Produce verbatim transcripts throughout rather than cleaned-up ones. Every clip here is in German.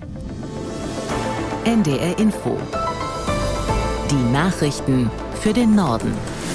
N D R Info. Die Nachrichten für den Norden.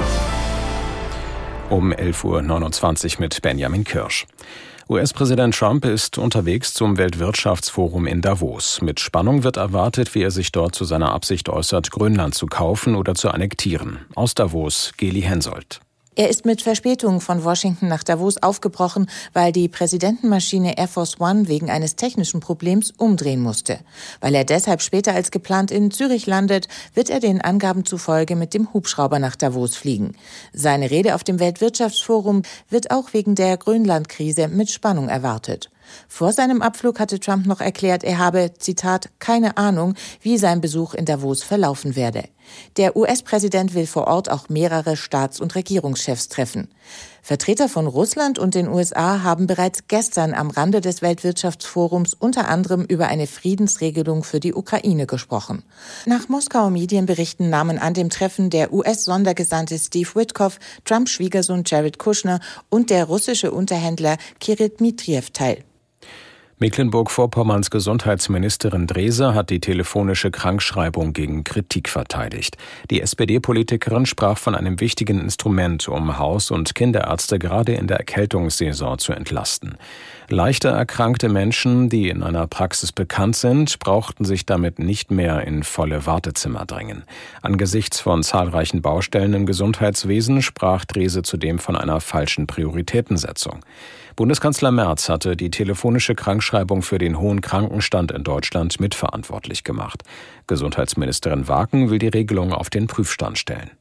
Um elf Uhr neunundzwanzig mit Benjamin Kirsch. U S-Präsident Trump ist unterwegs zum Weltwirtschaftsforum in Davos. Mit Spannung wird erwartet, wie er sich dort zu seiner Absicht äußert, Grönland zu kaufen oder zu annektieren. Aus Davos, Geli Hensoldt. Er ist mit Verspätung von Washington nach Davos aufgebrochen, weil die Präsidentenmaschine Air Force One wegen eines technischen Problems umdrehen musste. Weil er deshalb später als geplant in Zürich landet, wird er den Angaben zufolge mit dem Hubschrauber nach Davos fliegen. Seine Rede auf dem Weltwirtschaftsforum wird auch wegen der Grönland-Krise mit Spannung erwartet. Vor seinem Abflug hatte Trump noch erklärt, er habe, Zitat, keine Ahnung, wie sein Besuch in Davos verlaufen werde. Der U S-Präsident will vor Ort auch mehrere Staats- und Regierungschefs treffen. Vertreter von Russland und den U S A haben bereits gestern am Rande des Weltwirtschaftsforums unter anderem über eine Friedensregelung für die Ukraine gesprochen. Nach Moskauer Medienberichten nahmen an dem Treffen der U S-Sondergesandte Steve Witkoff, Trumps Schwiegersohn Jared Kushner und der russische Unterhändler Kirill Dmitriev teil. Mecklenburg-Vorpommerns Gesundheitsministerin Drese hat die telefonische Krankschreibung gegen Kritik verteidigt. Die S P D-Politikerin sprach von einem wichtigen Instrument, um Haus- und Kinderärzte gerade in der Erkältungssaison zu entlasten. Leichter erkrankte Menschen, die in einer Praxis bekannt sind, brauchten sich damit nicht mehr in volle Wartezimmer drängen. Angesichts von zahlreichen Baustellen im Gesundheitswesen sprach Drese zudem von einer falschen Prioritätensetzung. Bundeskanzler Merz hatte die telefonische Krankschreibung für den hohen Krankenstand in Deutschland mitverantwortlich gemacht. Gesundheitsministerin Waken will die Regelung auf den Prüfstand stellen.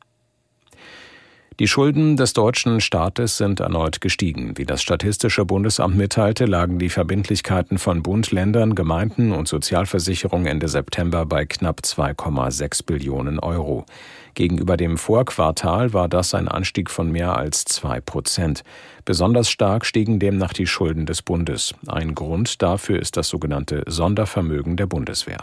Die Schulden des deutschen Staates sind erneut gestiegen. Wie das Statistische Bundesamt mitteilte, lagen die Verbindlichkeiten von Bund, Ländern, Gemeinden und Sozialversicherung Ende September bei knapp zwei Komma sechs Billionen Euro. Gegenüber dem Vorquartal war das ein Anstieg von mehr als zwei Prozent. Besonders stark stiegen demnach die Schulden des Bundes. Ein Grund dafür ist das sogenannte Sondervermögen der Bundeswehr.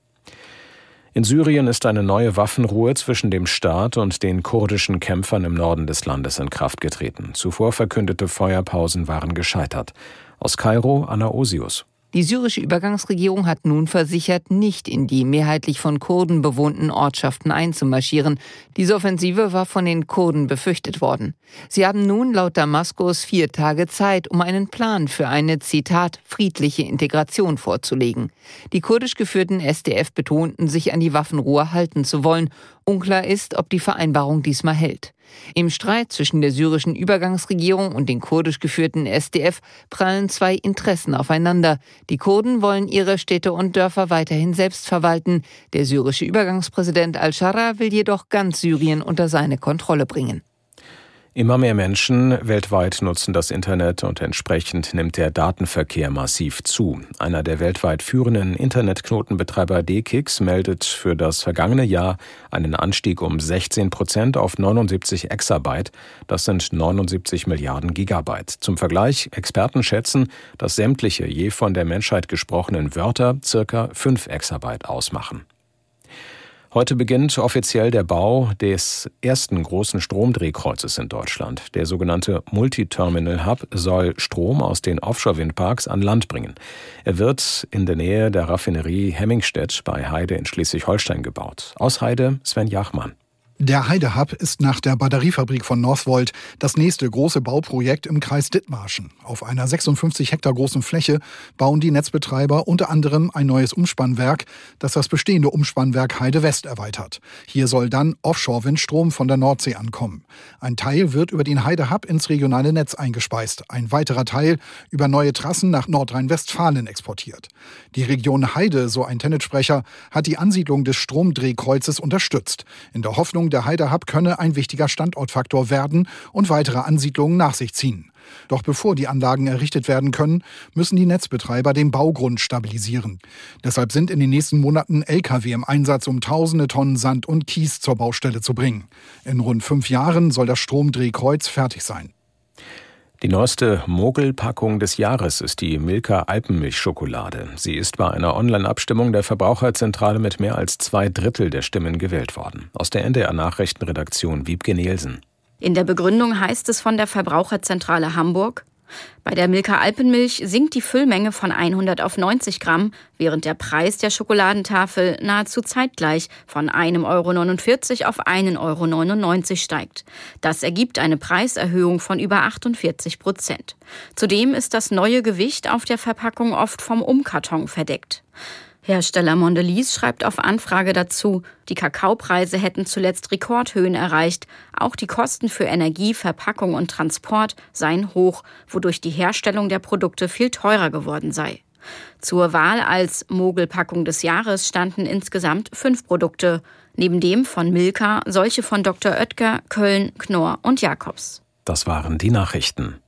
In Syrien ist eine neue Waffenruhe zwischen dem Staat und den kurdischen Kämpfern im Norden des Landes in Kraft getreten. Zuvor verkündete Feuerpausen waren gescheitert. Aus Kairo, Anna Osius. Die syrische Übergangsregierung hat nun versichert, nicht in die mehrheitlich von Kurden bewohnten Ortschaften einzumarschieren. Diese Offensive war von den Kurden befürchtet worden. Sie haben nun laut Damaskus vier Tage Zeit, um einen Plan für eine, Zitat, friedliche Integration vorzulegen. Die kurdisch geführten S D F betonten, sich an die Waffenruhe halten zu wollen. Unklar ist, ob die Vereinbarung diesmal hält. Im Streit zwischen der syrischen Übergangsregierung und den kurdisch geführten S D F prallen zwei Interessen aufeinander. Die Kurden wollen ihre Städte und Dörfer weiterhin selbst verwalten. Der syrische Übergangspräsident al-Shara will jedoch ganz Syrien unter seine Kontrolle bringen. Immer mehr Menschen weltweit nutzen das Internet und entsprechend nimmt der Datenverkehr massiv zu. Einer der weltweit führenden Internetknotenbetreiber D K I X meldet für das vergangene Jahr einen Anstieg um sechzehn Prozent auf neunundsiebzig Exabyte. Das sind neunundsiebzig Milliarden Gigabyte. Zum Vergleich, Experten schätzen, dass sämtliche je von der Menschheit gesprochenen Wörter circa fünf Exabyte ausmachen. Heute beginnt offiziell der Bau des ersten großen Stromdrehkreuzes in Deutschland. Der sogenannte Multi-Terminal-Hub soll Strom aus den Offshore-Windparks an Land bringen. Er wird in der Nähe der Raffinerie Hemmingstedt bei Heide in Schleswig-Holstein gebaut. Aus Heide Sven Jachmann. Der Heide-Hub ist nach der Batteriefabrik von Northvolt das nächste große Bauprojekt im Kreis Dithmarschen. Auf einer sechsundfünfzig Hektar großen Fläche bauen die Netzbetreiber unter anderem ein neues Umspannwerk, das das bestehende Umspannwerk Heide West erweitert. Hier soll dann Offshore-Windstrom von der Nordsee ankommen. Ein Teil wird über den Heide-Hub ins regionale Netz eingespeist. Ein weiterer Teil über neue Trassen nach Nordrhein-Westfalen exportiert. Die Region Heide, so ein Tennetsprecher, hat die Ansiedlung des Stromdrehkreuzes unterstützt. In der Hoffnung, der Heide-Hub könne ein wichtiger Standortfaktor werden und weitere Ansiedlungen nach sich ziehen. Doch bevor die Anlagen errichtet werden können, müssen die Netzbetreiber den Baugrund stabilisieren. Deshalb sind in den nächsten Monaten L K W im Einsatz, um tausende Tonnen Sand und Kies zur Baustelle zu bringen. In rund fünf Jahren soll das Stromdrehkreuz fertig sein. Die neueste Mogelpackung des Jahres ist die Milka Alpenmilchschokolade. Sie ist bei einer Online-Abstimmung der Verbraucherzentrale mit mehr als zwei Drittel der Stimmen gewählt worden. Aus der N D R-Nachrichtenredaktion Wiebke Nielsen. In der Begründung heißt es von der Verbraucherzentrale Hamburg: Bei der Milka Alpenmilch sinkt die Füllmenge von hundert auf neunzig Gramm, während der Preis der Schokoladentafel nahezu zeitgleich von ein Euro neunundvierzig auf ein Euro neunundneunzig steigt. Das ergibt eine Preiserhöhung von über achtundvierzig Prozent. Zudem ist das neue Gewicht auf der Verpackung oft vom Umkarton verdeckt. Hersteller Mondelez schreibt auf Anfrage dazu, die Kakaopreise hätten zuletzt Rekordhöhen erreicht. Auch die Kosten für Energie, Verpackung und Transport seien hoch, wodurch die Herstellung der Produkte viel teurer geworden sei. Zur Wahl als Mogelpackung des Jahres standen insgesamt fünf Produkte. Neben dem von Milka solche von Doktor Oetker, Köln, Knorr und Jacobs. Das waren die Nachrichten.